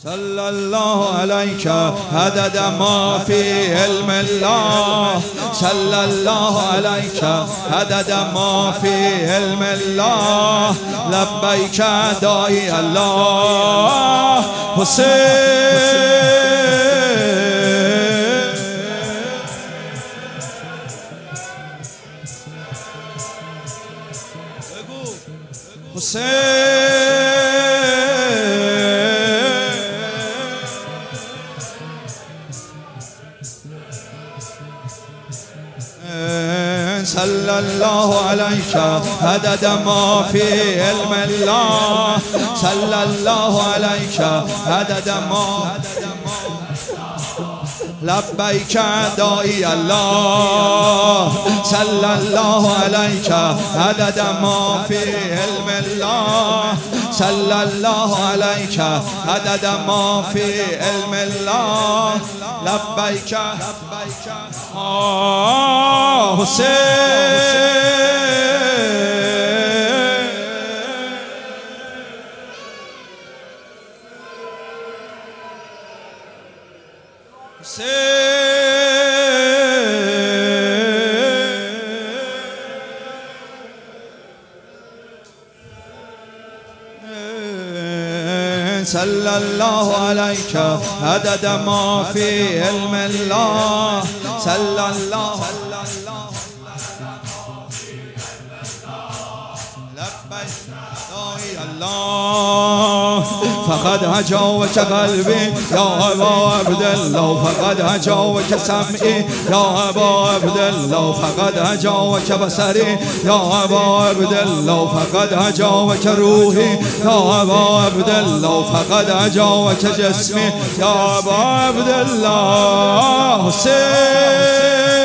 صلى الله عليك عدد ما في علم الله. صلى الله عليك عدد ما في علم الله. لبيك داعي الله. حسين صلى الله عليك عدد ما في علم الله. صلى الله عليك عدد ما. لبيك داعي الله. صلى الله عليك عدد ما في علم الله. صلى الله عليك عدد ما في علم الله. لبيك حسين. صلى الله عليك عدد ما في علم الله. صلى الله الله. فقد هجوك قلبي يا أبا عبد الله. فقد هجوك سمعي يا أبا عبد الله. فقد هجوك بصري يا أبا عبد الله. فقد هجوك روحي يا أبا عبد الله. فقد هجوك جسمي يا أبا عبد الله. حسين